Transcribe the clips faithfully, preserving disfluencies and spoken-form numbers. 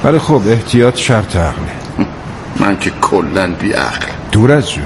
ولی خب احتیاط شرط عقله. من که کلن بی عقل. دور از جون.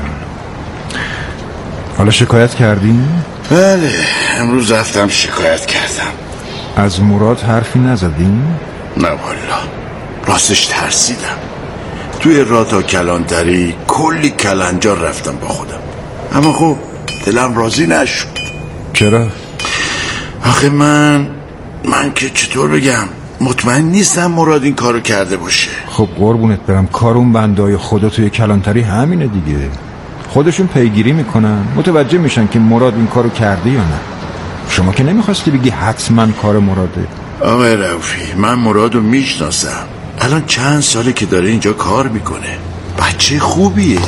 حالا شکایت کردین؟ بله امروز رفتم شکایت کردم. از مراد حرفی نزدین؟ نه والا، راستش ترسیدم. توی راه تا کلانتری کلی کلنجار رفتم با خودم، اما خب دلم راضی نشد. چرا؟ آخه من من که چطور بگم مطمئن نیستم مراد این کارو کرده باشه. خب قربونت برم، کار اون بندای خدا توی کلانتری همینه دیگه. خودشون پیگیری میکنن، متوجه میشن که مراد این کارو کرده یا نه. شما که نمیخواستی بگی حتما کار مراده. آقای رؤوفی من مرادو میشناسم، الان چند ساله که داره اینجا کار میکنه، بچه خوبیه.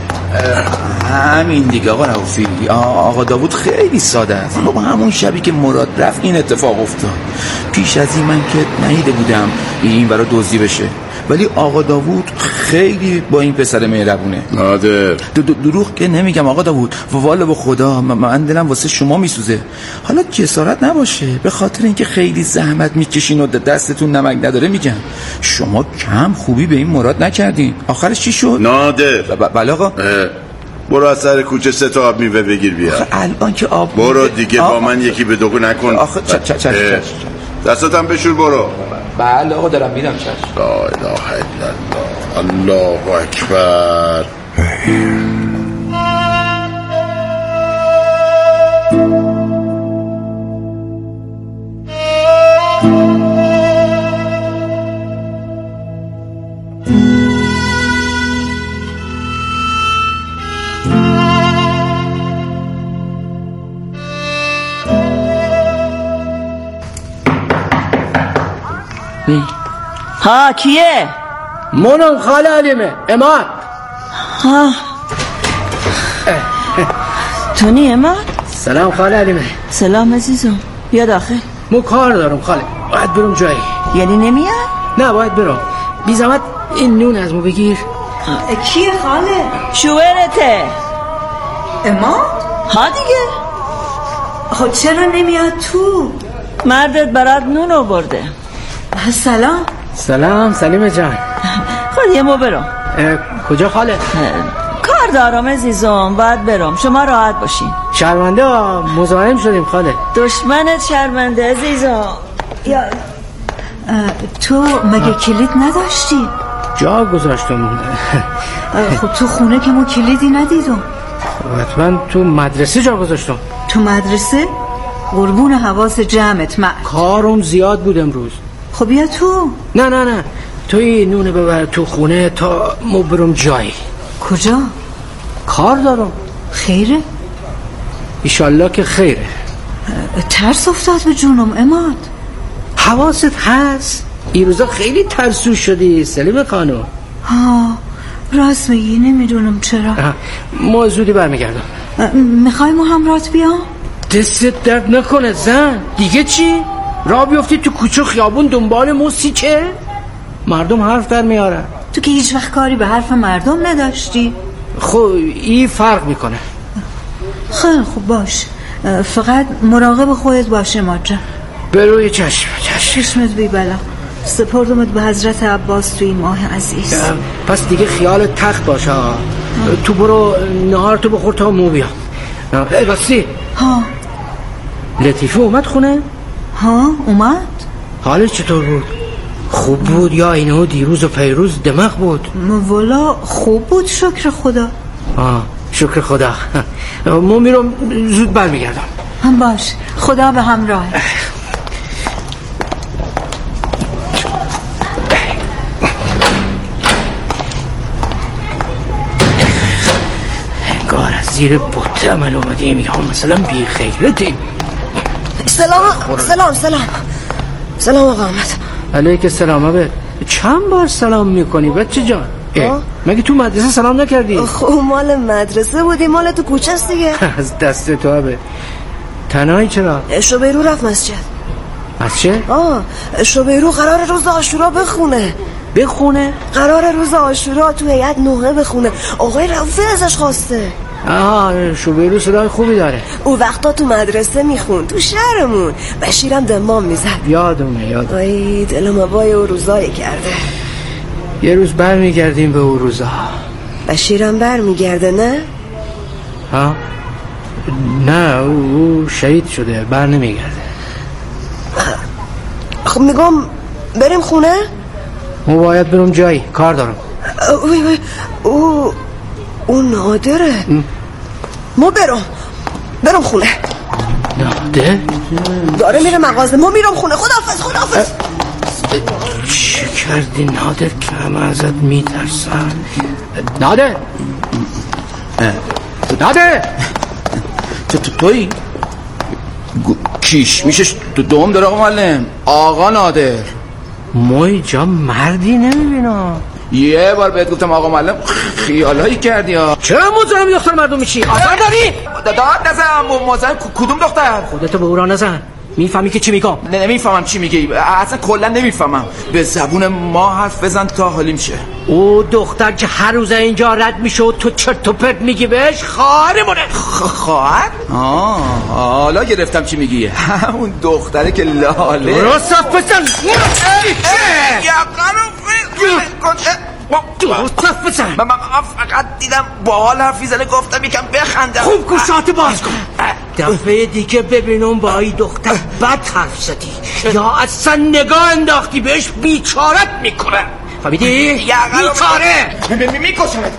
همین دیگه آقا رؤوفی. آقا داوود خیلی ساده است. با همون شبی که مراد رفت این اتفاق افتاد. پیش از این من که ندیده بودم این برای دزدی بشه، ولی آقا داوود خیلی با این پسر مهربونه. نادر دروغ که نمیگم آقا داوود، والا به خدا من دلم واسه شما میسوزه. حالا جسارت نباشه، به خاطر اینکه خیلی زحمت میکشین و دستتون نمک نداره میگم شما کم خوبی به این مراد نکردین. آخرش چی شد؟ نادر بله آقا. برو از سر کوچه سه تا آب میوه بگیر بیا. الان که آب برو دیگه آب. با من یکی به دوگو نکن. آخه چ چ چ چ دستاتم بشور برو. بله آقا دارم میرم. چشم. لا اله الا الله، الله اکبر. ها کیه؟ منم خاله علیمه اماد. ها تو نی اماد؟ سلام خاله علیمه. سلام عزیزم، بیا داخل. مو کار دارم خاله، باید برم جایی. یعنی نمیاد؟ نه باید برم. بی زحمت این نون از مو بگیر. کیه خاله؟ شوهرته اماد؟ ها دیگه. خب چرا نمیاد تو؟ مردت برات نون آورده. سلام. سلام سلیمه جان. خب یه مو برم. کجا خاله؟ کار دارم عزیزم، باید برم. شما راحت باشین. شرمنده مزاحم شدیم خاله. دشمنت شرمنده عزیزم. یا تو مگه کلید نداشتی؟ جا گذاشتم. خب تو خونه که ما کلیدی ندیدم. حتما تو مدرسه جا گذاشتم. تو مدرسه؟ قربون حواس جمعت. من کارم زیاد بود امروز. خب بیا تو. نه نه نه توی نونه ببر تو خونه تا ما برم جایی. کجا؟ کار دارم. خیره؟ ایشالله که خیره. ترس افتاد به جونم اماد. حواست هست؟ این روزا خیلی ترسو شدی سلیم خانم. ها راست میگی، نمیدونم چرا. ما زودی برمیگردم. میخوای ما همراهت بیام؟ دستت درد نکنه زن. دیگه چی؟ راه بیفتی تو کوچه خیابون دنبال موسی که مردم حرف در میارن. تو که هیچ وقت کاری به حرف مردم نداشتی. خب این فرق میکنه. خیلی خوب باش، فقط مراقب خودت باشه ماجا. بروی چشم چشم. چشمت بی بلا. سپردمت به حضرت عباس توی این ماه عزیز. پس دیگه خیال تخت باشه. تو برو نهار تو بخور تا مو بیا. ای بسی. ها لطیفه اومد خونه؟ ها اومد. حالش چطور بود؟ خوب بود یا اینو دیروز و پیروز دماغ بود؟ والا خوب بود شکر خدا. آه شکر خدا. ما میرم زود برمیگردم. هم باش، خدا به همراه. انگار از زیر بوت عمل اومدیم یا مثلا بی خیرتیم. سلام سلام سلام سلام آقا احمد. علیک السلام. آبه چند بار سلام میکنی بچه جان؟ مگه تو مدرسه سلام نکردی؟ خب مال مدرسه بودی، مال تو کوچه است دیگه. از دست تو آبه. تنهایی چرا؟ شوبیرو رفت مسجد. مسجد؟ آه شوبیرو قرار روز عاشورا بخونه. بخونه؟ قرار روز عاشورا تو هیئت نوحه بخونه. آقای رؤوفی ازش خواسته. آه شوبیرو صدای خوبی داره. او وقتا تو مدرسه میخون تو شهرمون. بشیرم دمام میزد. یادمه یادم. ای دلم وای او روزایی کرده. یه روز بر میگردیم به اون روزا. بشیرم بر میگرده نه؟ ها؟ نه او شهید شده، بر نمیگرده. خب میگم بریم خونه؟ ما باید برم جایی، کار دارم. اوی او او نادره. ما برم برم خونه. نادر؟ داره میره مغازه، ما میرم خونه. خداحافظ خداحافظ. چی کردی نادر که همه ازت میترسن؟ نادر نادر تو تو توی کیش میشه دوم داره آقا معلم. آقا نادر ما اینجا مردی نمیبینم. یه بار بهت گفتم آقا معلم خیالایی کردی ها. چرا مزاحم دختر مردم میشی؟ آزار داری؟ داد نزن. مزاحم کدوم دختر؟ خودتو به اورا نزن. میفهمی که چی میگم؟ نه نمیفهمم چی میگی، اصلا کلا نمیفهمم. به زبون ما حرف بزن تا حالیم شه. او دختر که هر روز اینجا رد میشه و تو چرت و پرت میگی بهش خواهرمونه. خواهر؟ آه حالا گرفتم چی میگی. همون دختره که لاله. درست حرف بزن. درست حرف بزن. من فقط دیدم باحال حرفی زده گفتم یکم بخندم. خوب گوشاتو باز کن. دفعه دیگه ببینم با این دختر بد حرف زدی یا اصلا نگاه انداختی بهش بیچارت میکنه. فهمیدی؟ بیچاره میکشمت.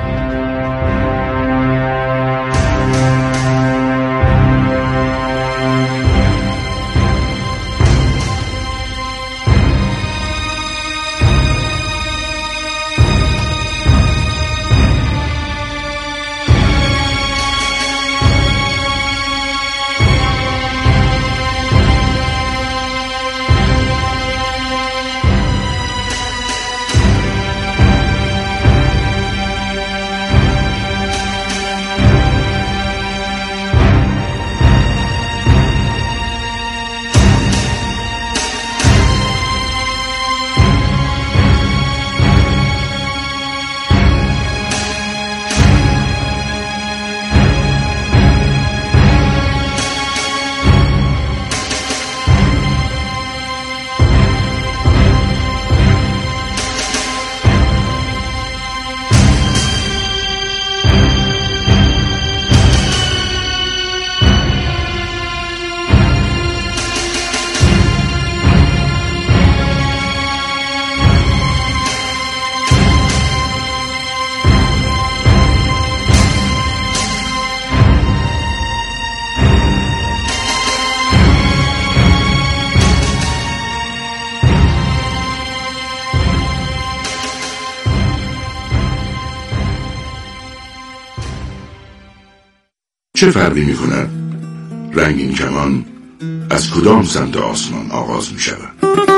چه فرقی می کند رنگین کمان از کدام سمت آسمان آغاز می شود؟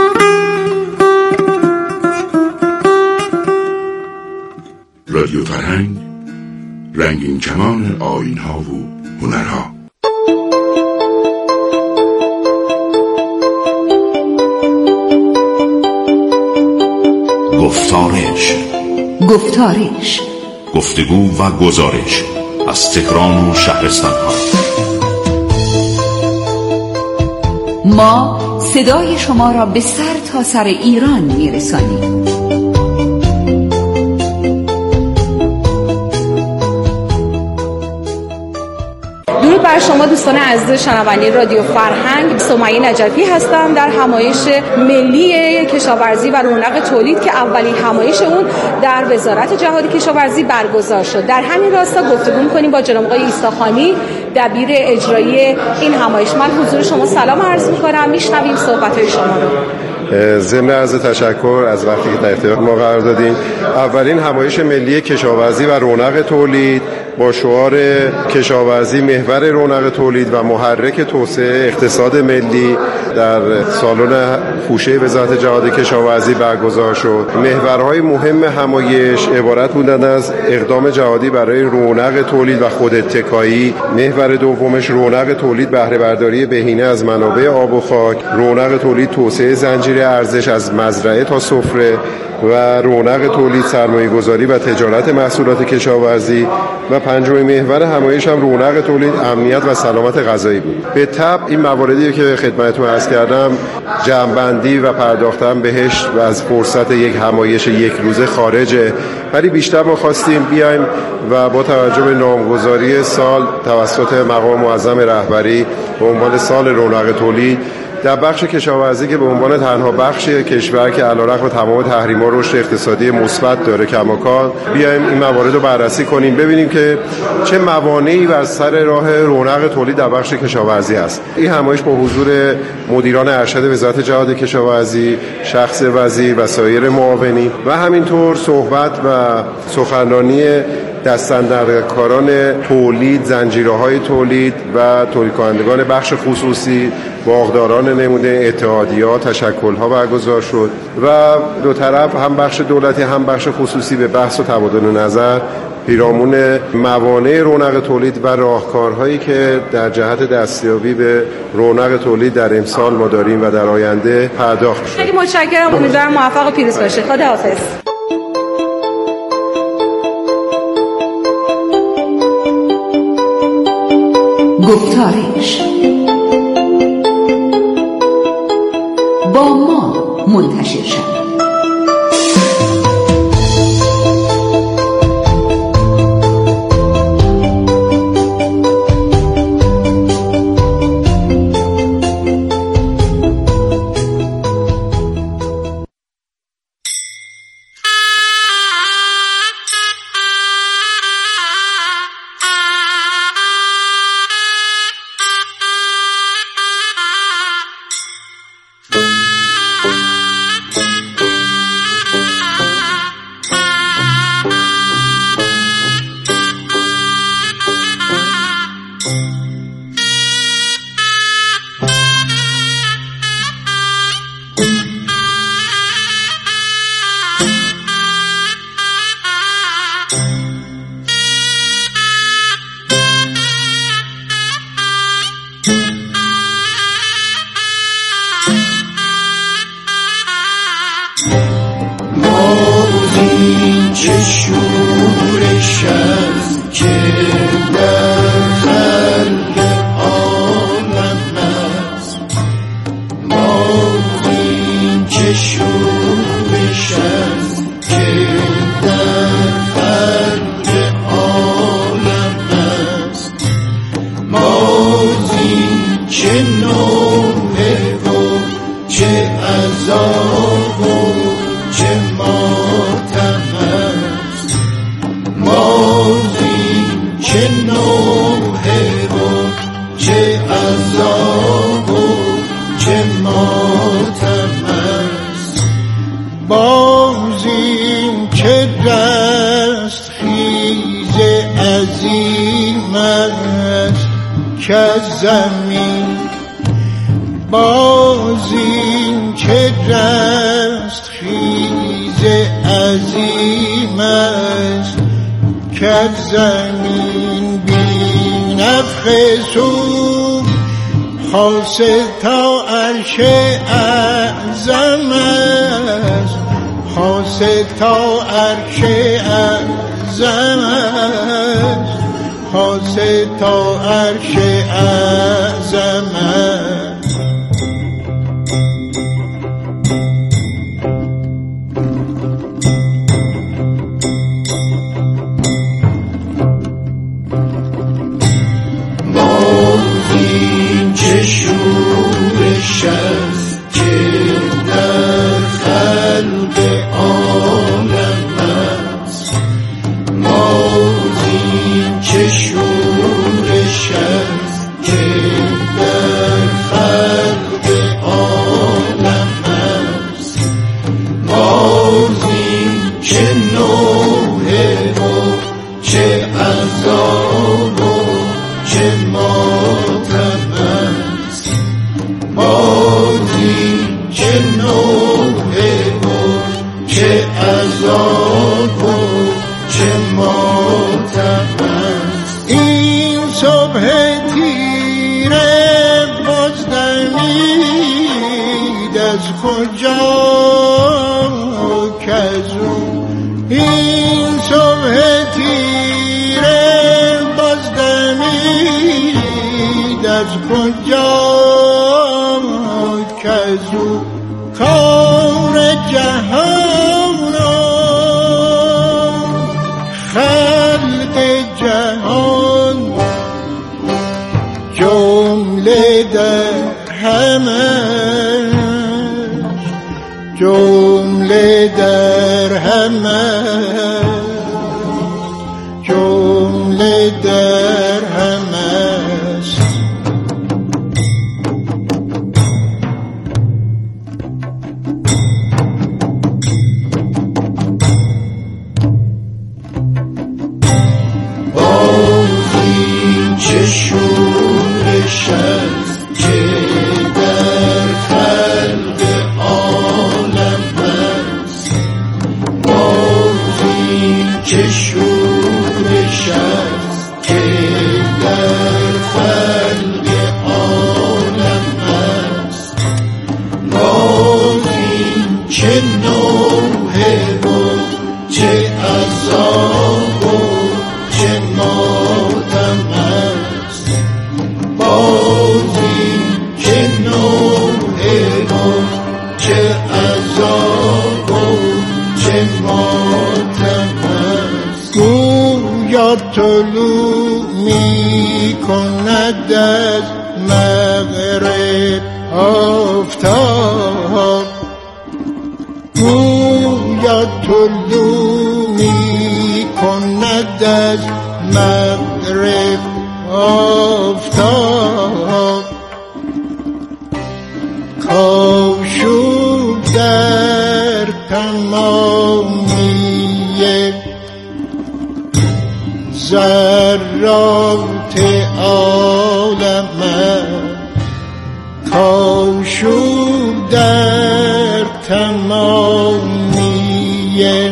رادیو فرهنگ، رنگین کمان آیین‌ها و هنرها. گفتارش گفتارش گفتگو و گزارش از تهران و شهرستان ها. ما صدای شما را به سر تا سر ایران میرسانیم. درود بر شما دوستان عزیز شنونده رادیو فرهنگ. سمیه نجفی هستم. در همایش ملی کشاورزی و رونق تولید که اولین همایش اون در وزارت جهادی کشاورزی برگزار شد، در همین راستا گفتگو می‌کنیم با جناب آقای ایستاخانی، دبیر اجرایی این همایش. من حضور شما سلام عرض می‌کنم، میشنویم صحبت‌های شما رو. ضمن عرض تشکر از وقتی که در اختیار ما قرار دادین. اولین همایش ملی کشاورزی و رونق تولید با شعار کشاورزی محور رونق تولید و محرک توسعه اقتصاد ملی در سالن فوشه وزارت جهادی کشاورزی برگزار شد. محورهای مهم همایش عبارت بودند از اقدام جهادی برای رونق تولید و خوداتکایی، محور دومش رونق تولید بهره برداری بهینه از منابع آب و خاک، رونق تولید توسعه زنجیره تشکیل ارزش از مزرعه تا سفره و رونق تولید، سرمایه گذاری و تجارت محصولات کشاورزی و پنجمین محور همایش هم رونق تولید، امنیت و سلامت غذایی بود. به طبع این مواردی که خدمتتون عرض کردم جمع‌بندی و پرداختن بهش و از فرصت یک همایش یک روزه خارجه، ولی بیشتر ما خواستیم بیایم و با توجه به نامگذاری سال توسط مقام معظم رهبری به عنوان سال رونق تولید در بخش کشاورزی که به عنوان تنها بخش کشور که علیرغم تمام تحریم‌ها رشد اقتصادی مثبت داره کماکان، بیایم این موارد رو بررسی کنیم، ببینیم که چه موانعی بر سر راه رونق تولید در بخش کشاورزی است. این همایش با حضور مدیران ارشد وزارت جهاد کشاورزی، شخص وزیر و سایر معاونین و همینطور صحبت و سخنرانی دستاندرکاران تولید، زنجیره‌های تولید و تولید کنندگان بخش خصوصی، باغداران نمونه، اتحادیه‌ها، تشکل‌ها برگزار شد و دو طرف هم بخش دولتی هم بخش خصوصی به بحث و تبادل نظر پیرامون موانع رونق تولید و راهکارهایی که در جهت دستیابی به رونق تولید در امسال ما داریم و در آینده پرداخت شد. خیلی متشکرم، امیدوارم موفق و پیروز باشید. خداحافظ. گفتارش با ما منتشر شد. تا عرش اعظم است، حاصل تا عرش اعظم است، حاصل تا عرش اعظم است. کجا کزو این صبح تیره باز دمید از کجا کزو کار جهان خلق جهان جمله در همه جمله در همه جمله در همه بازی چه شورش است که در خلق عالم است بازی چه شورش است که در خلق عالم است بازی چه نوحه و چه عذاب و چه ماتم است بازی چه نوحه و چه عذاب و چه ماتم است گویا طلوع می کند از مغرب آفتاب گویا طلوع می کند از مغرب آفتاب کاشوب در تمامی ذرات عالم کاشوب در تمامی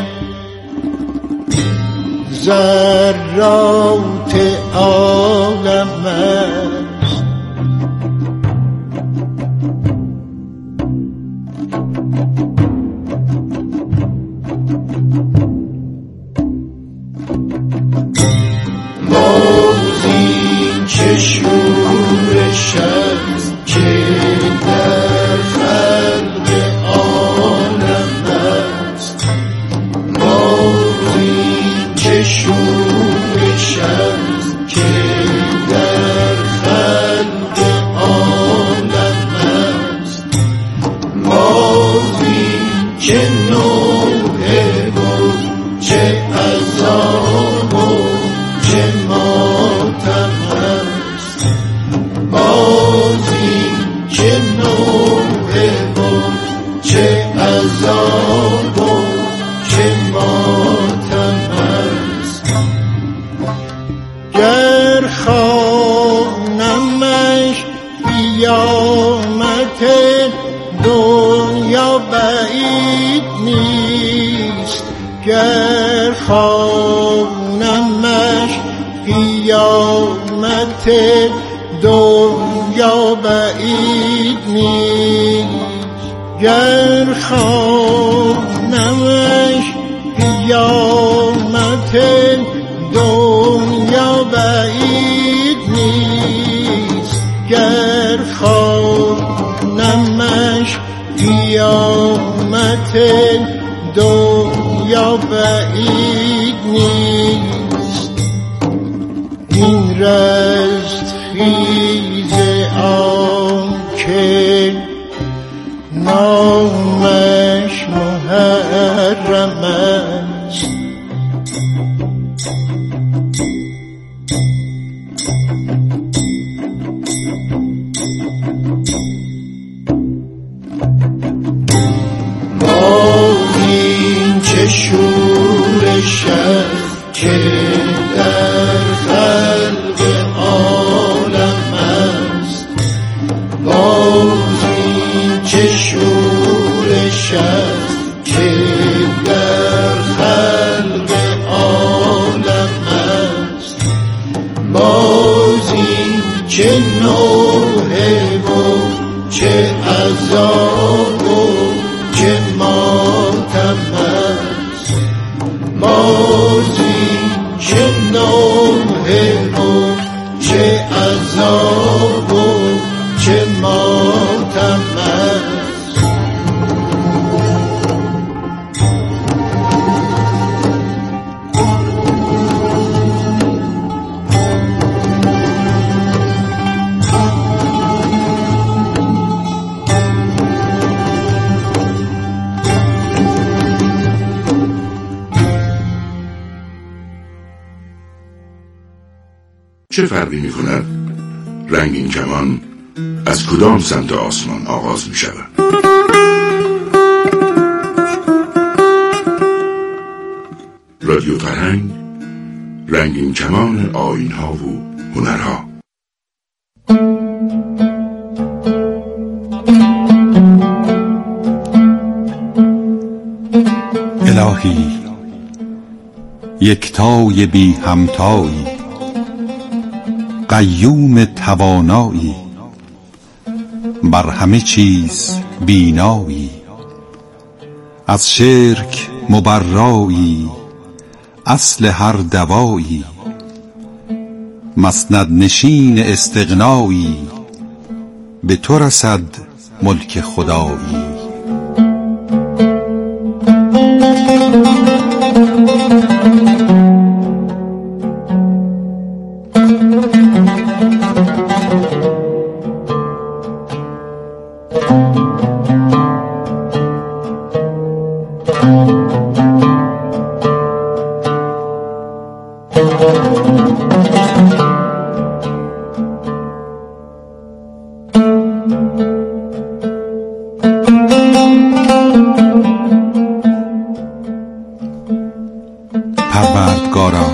ذرات عالم است بازی چه شورش است که در خلق عالم است بازی چه شورش است که در خلق عالم است بازی چه نوحه و چه عذاب و چه ماتم است بازی چه نوحه و چه عذاب و چه ماتم است گر خوانمش قیامت دنیا بعید نیست گر خوانمش قیامت دنیا بعید نیست گر خوانمش قیامت دنیا بعید نیست گر خوانمش قیامت دنیا بعید نیست این رستخیز آن که نامش محرم است بازی چه شورش است که در خلق عالم است بازی چه شورش است که در خلق عالم است بازی چه نوحه و چه عذاب و چه ماتم است بازی چه نوحه و چه عذاب و چه ماتم است. چه فرقی می کند رنگین کمان از کدام سمت آسمان آغاز می شود؟ رادیو فرهنگ، رنگین کمان آیین ها و هنرها. الهی یکتای بی همتایی، قیوم توانایی، بر همه چیز بینایی، از شرک مبرایی، اصل هر دوایی، مسند نشین استغنایی، به تو رسد ملک خدایی. پروردگارا،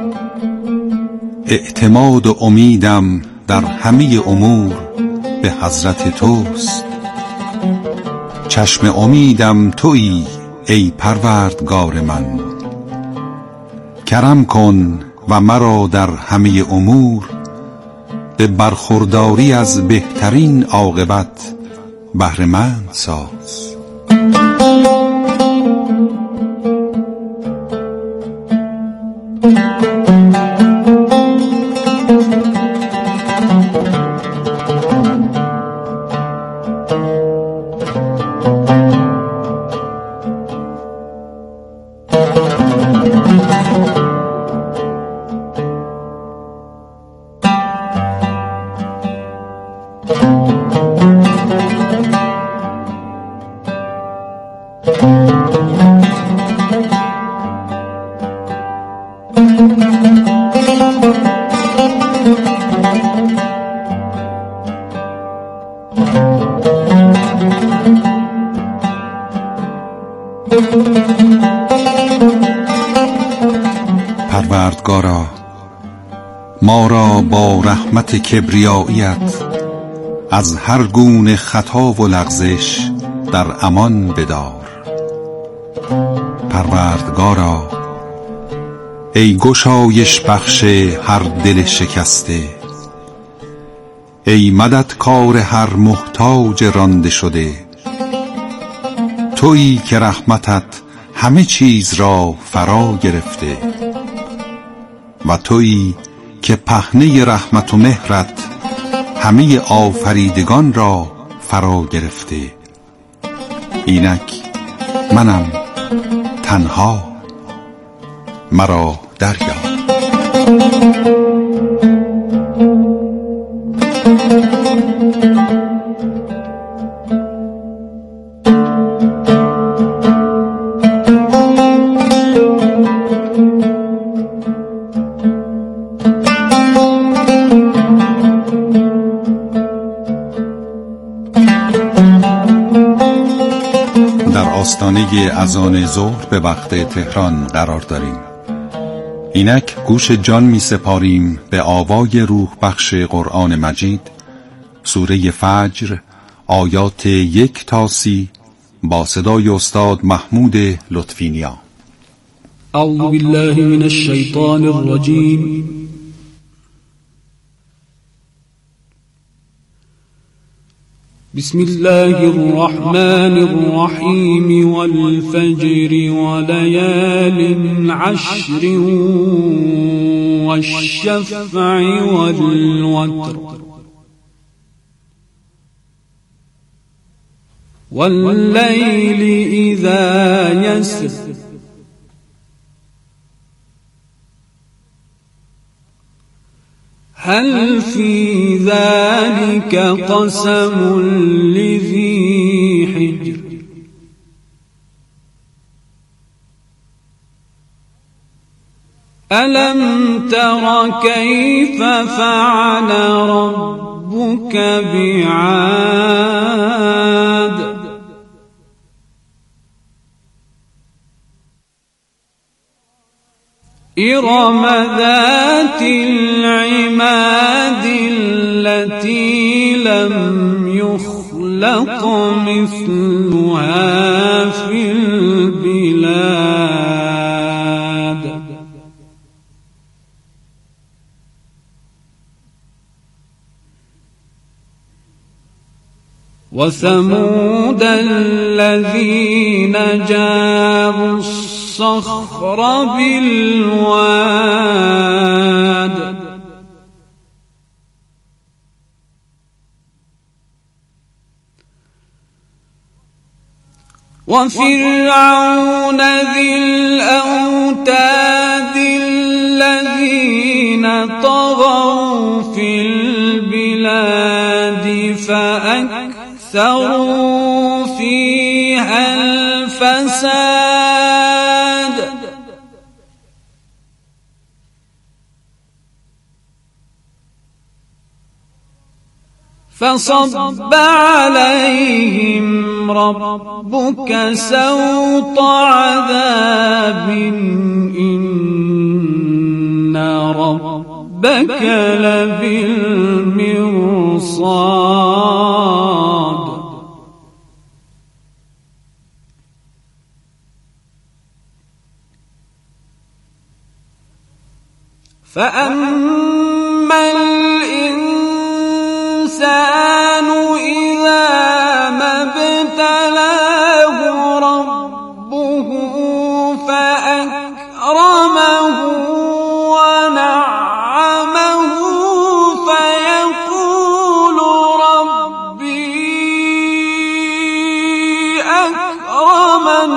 اعتماد و امیدم در همه امور به حضرت توست. چشم امیدم تویی ای پروردگار من. کرم کن و مرا در همه امور به برخورداری از بهترین عاقبت بهره‌مند ساز. پروردگارا، ما را با رحمت کبریاییت از هر گونه خطا و لغزش در امان بدار. پروردگارا، ای گشایش بخش هر دل شکسته، ای مددکار هر محتاج رانده شده، تویی که رحمتت همه چیز را فرا گرفته و تویی که پهنه رحمت و مهرت همه آفریدگان را فرا گرفته. اینک منم تنها، مرا دریاب. آستانه اذان ظهر به وقت تهران قرار داریم. اینک گوش جان می سپاریم به آوای روح بخش قرآن مجید، سوره فجر، آیات یک تا سی، با صدای استاد محمود لطفی نیا. اعوذ بالله من الشیطان الرجیم. بسم الله الرحمن الرحيم والفجر وليال عشر والشفع والوتر والليل إذا يسر هل في ذلك قسم لذي حجر ألم تر كيف فعل ربك بعاد إرم ذات العماد التي لم يخلق مثلها في البلاد وثمود الذين جابوا الصخر بالواد وفرعون ذي الأوتاد الذين طغوا في البلاد فأكثروا فيها الفساد فصب عليهم ربك سوط عذاب إن ربك لبالمرصاد فأما الإنسان إذا ما ابتلاه ربه فأكرمه ونعمه فيقول ربي أكرمن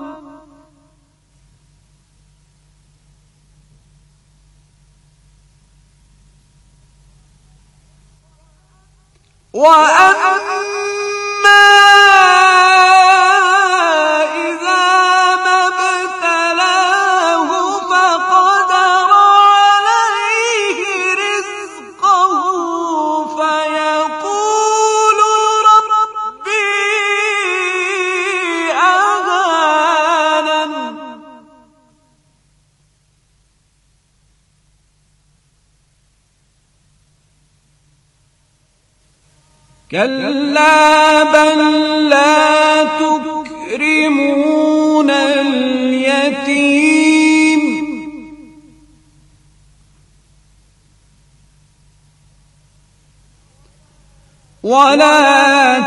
وأما إذا ما ابتلاه فقدر عليه رزقه فيقول ربي أهانن كلا بل لا تكرمون اليتيم ولا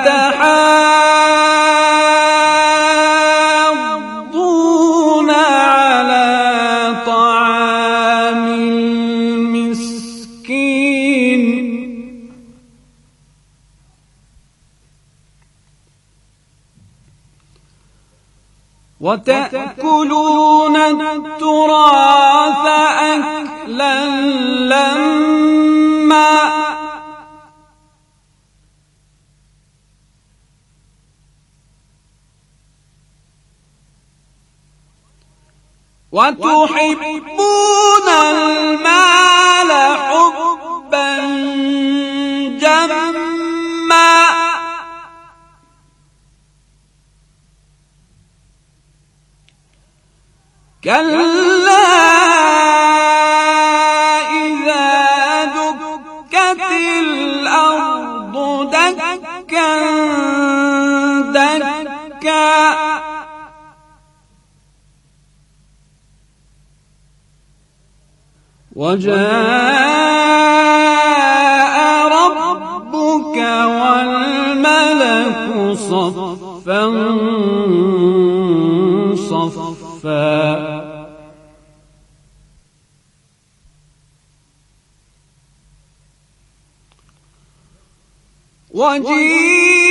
تحاضون على طعام المسكين وتأكلون التراث أكلا لما وتحبون المال حبا جما كلا إذا دكت الأرض دكا دكا وجاء ربك والملك صفا صفا وجيء